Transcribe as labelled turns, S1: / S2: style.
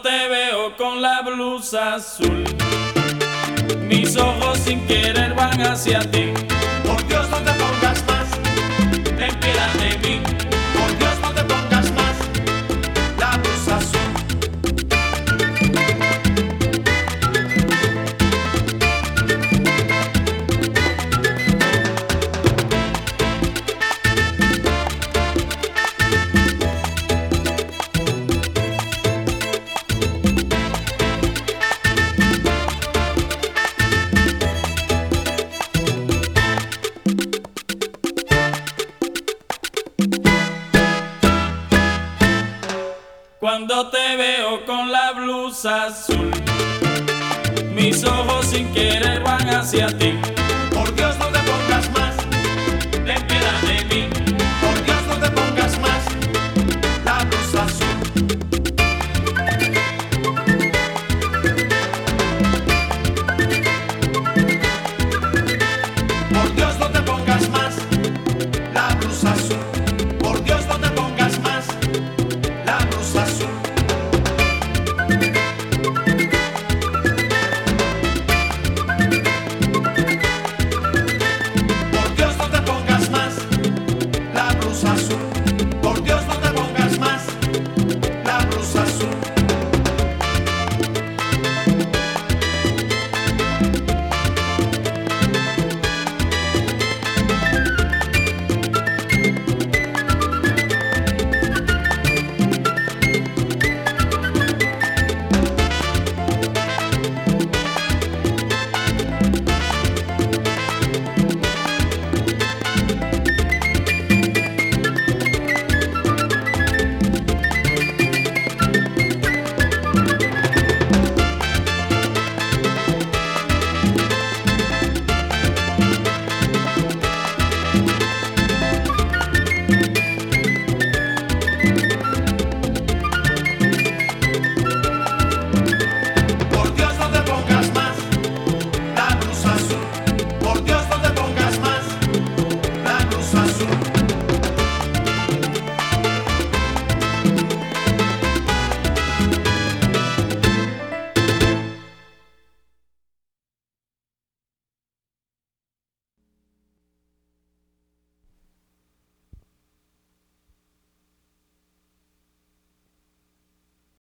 S1: te veo con la blusa azul, mis ojos sin querer van hacia ti.
S2: Por Dios no te pongas más,
S1: Ten piedad de mí.
S2: por Dios no te pongas más la blusa azul.
S1: Cuando te veo con la blusa azul, mis ojos sin querer van hacia ti.